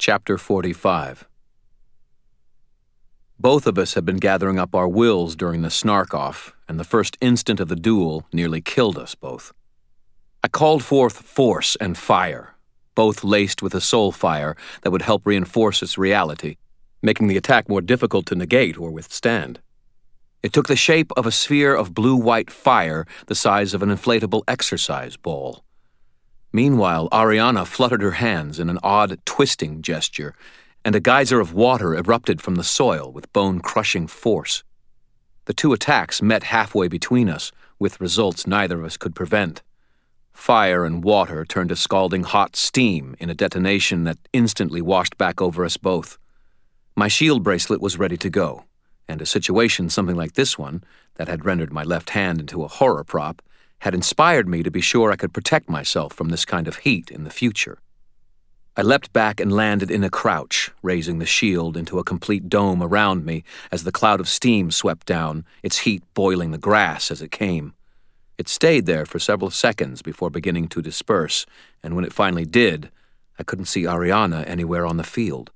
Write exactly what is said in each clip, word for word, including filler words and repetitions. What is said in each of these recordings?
Chapter forty-five. Both of us had been gathering up our wills during the snark-off, and the first instant of the duel nearly killed us both. I called forth force and fire, both laced with a soul fire that would help reinforce its reality, making the attack more difficult to negate or withstand. It took the shape of a sphere of blue-white fire the size of an inflatable exercise ball. Meanwhile, Ariana fluttered her hands in an odd, twisting gesture, and a geyser of water erupted from the soil with bone-crushing force. The two attacks met halfway between us, with results neither of us could prevent. Fire and water turned to scalding hot steam in a detonation that instantly washed back over us both. My shield bracelet was ready to go, and a situation something like this one, that had rendered my left hand into a horror prop, had inspired me to be sure I could protect myself from this kind of heat in the future. I leapt back and landed in a crouch, raising the shield into a complete dome around me as the cloud of steam swept down, its heat boiling the grass as it came. It stayed there for several seconds before beginning to disperse, and when it finally did, I couldn't see Ariana anywhere on the field.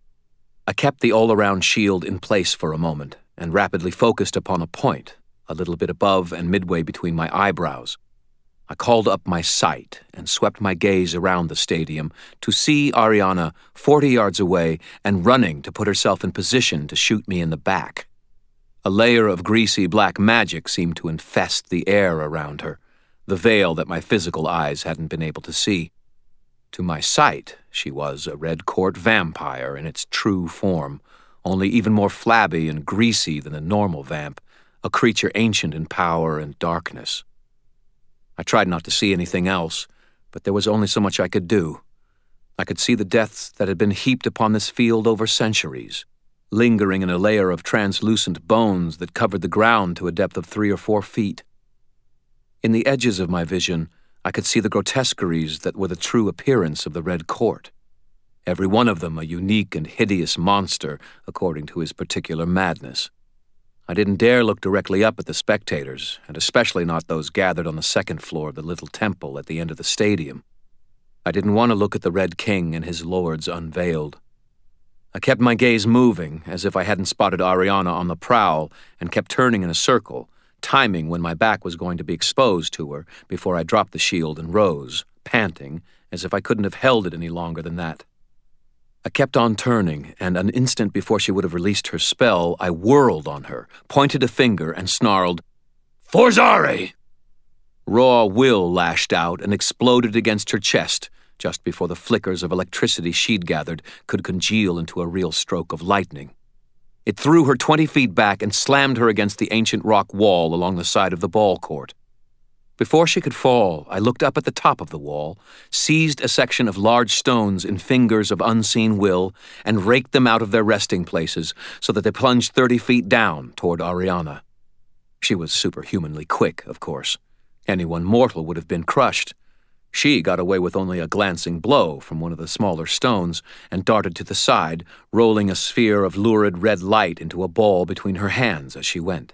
I kept the all-around shield in place for a moment and rapidly focused upon a point, a little bit above and midway between my eyebrows. I called up my sight and swept my gaze around the stadium to see Ariana forty yards away and running to put herself in position to shoot me in the back. A layer of greasy black magic seemed to infest the air around her, the veil that my physical eyes hadn't been able to see. To my sight, she was a red court vampire in its true form, only even more flabby and greasy than the normal vamp, a creature ancient in power and darkness. I tried not to see anything else, but there was only so much I could do. I could see the deaths that had been heaped upon this field over centuries, lingering in a layer of translucent bones that covered the ground to a depth of three or four feet. In the edges of my vision, I could see the grotesqueries that were the true appearance of the Red Court, every one of them a unique and hideous monster according to his particular madness. I didn't dare look directly up at the spectators, and especially not those gathered on the second floor of the little temple at the end of the stadium. I didn't want to look at the Red King and his lords unveiled. I kept my gaze moving, as if I hadn't spotted Ariana on the prowl, and kept turning in a circle, timing when my back was going to be exposed to her before I dropped the shield and rose, panting, as if I couldn't have held it any longer than that. I kept on turning, and an instant before she would have released her spell, I whirled on her, pointed a finger, and snarled, "Forzari!" Raw will lashed out and exploded against her chest, just before the flickers of electricity she'd gathered could congeal into a real stroke of lightning. It threw her twenty feet back and slammed her against the ancient rock wall along the side of the ball court. Before she could fall, I looked up at the top of the wall, seized a section of large stones in fingers of unseen will, and raked them out of their resting places so that they plunged thirty feet down toward Ariana. She was superhumanly quick, of course. Anyone mortal would have been crushed. She got away with only a glancing blow from one of the smaller stones and darted to the side, rolling a sphere of lurid red light into a ball between her hands as she went.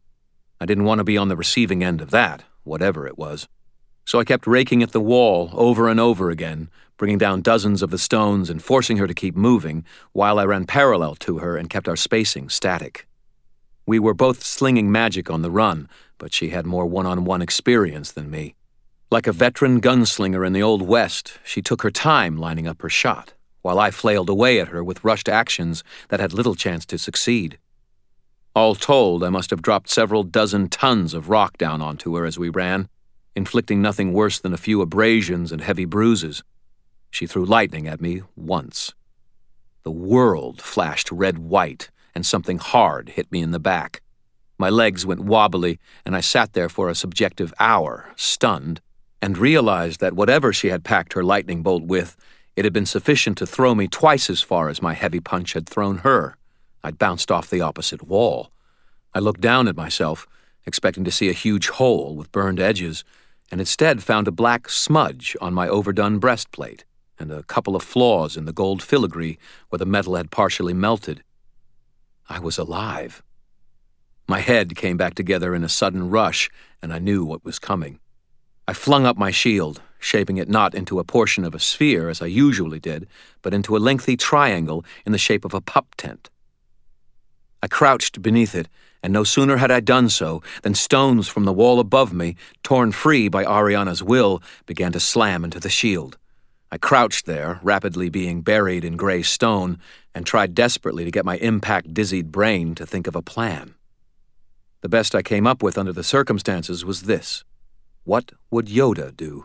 I didn't want to be on the receiving end of that, whatever it was. So I kept raking at the wall over and over again, bringing down dozens of the stones and forcing her to keep moving, while I ran parallel to her and kept our spacing static. We were both slinging magic on the run, but she had more one-on-one experience than me. Like a veteran gunslinger in the Old West, she took her time lining up her shot, while I flailed away at her with rushed actions that had little chance to succeed. All told, I must have dropped several dozen tons of rock down onto her as we ran, inflicting nothing worse than a few abrasions and heavy bruises. She threw lightning at me once. The world flashed red-white, and something hard hit me in the back. My legs went wobbly, and I sat there for a subjective hour, stunned, and realized that whatever she had packed her lightning bolt with, it had been sufficient to throw me twice as far as my heavy punch had thrown her. I'd bounced off the opposite wall. I looked down at myself, expecting to see a huge hole with burned edges, and instead found a black smudge on my overdone breastplate and a couple of flaws in the gold filigree where the metal had partially melted. I was alive. My head came back together in a sudden rush, and I knew what was coming. I flung up my shield, shaping it not into a portion of a sphere as I usually did, but into a lengthy triangle in the shape of a pup tent. I crouched beneath it, and no sooner had I done so than stones from the wall above me, torn free by Ariana's will, began to slam into the shield. I crouched there, rapidly being buried in gray stone, and tried desperately to get my impact-dizzied brain to think of a plan. The best I came up with under the circumstances was this. What would Yoda do?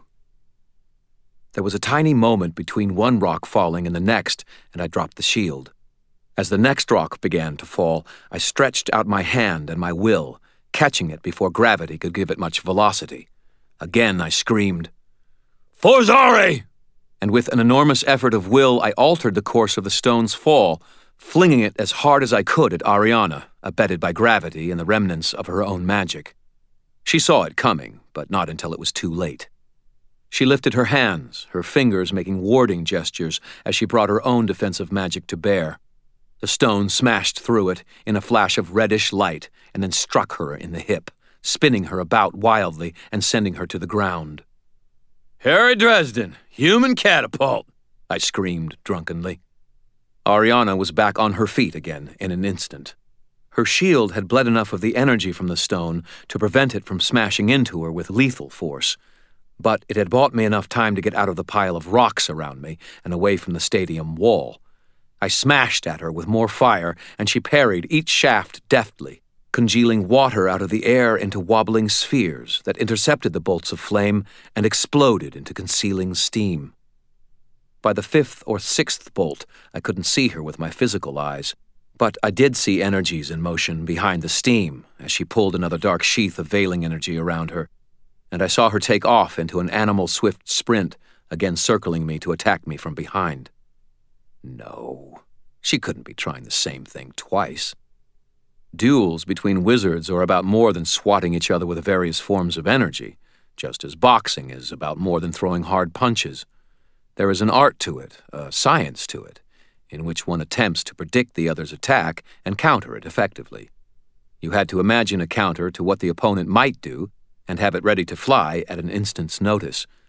There was a tiny moment between one rock falling and the next, and I dropped the shield. As the next rock began to fall, I stretched out my hand and my will, catching it before gravity could give it much velocity. Again I screamed, "Forzari!" And with an enormous effort of will, I altered the course of the stone's fall, flinging it as hard as I could at Ariana, abetted by gravity and the remnants of her own magic. She saw it coming, but not until it was too late. She lifted her hands, her fingers making warding gestures as she brought her own defensive magic to bear. The stone smashed through it in a flash of reddish light and then struck her in the hip, spinning her about wildly and sending her to the ground. "Harry Dresden, human catapult!" I screamed drunkenly. Ariana was back on her feet again in an instant. Her shield had bled enough of the energy from the stone to prevent it from smashing into her with lethal force, but it had bought me enough time to get out of the pile of rocks around me and away from the stadium wall. I smashed at her with more fire, and she parried each shaft deftly, congealing water out of the air into wobbling spheres that intercepted the bolts of flame and exploded into concealing steam. By the fifth or sixth bolt, I couldn't see her with my physical eyes, but I did see energies in motion behind the steam as she pulled another dark sheath of veiling energy around her, and I saw her take off into an animal-swift sprint, again circling me to attack me from behind. No, she couldn't be trying the same thing twice. Duels between wizards are about more than swatting each other with various forms of energy, just as boxing is about more than throwing hard punches. There is an art to it, a science to it, in which one attempts to predict the other's attack and counter it effectively. You had to imagine a counter to what the opponent might do and have it ready to fly at an instant's notice,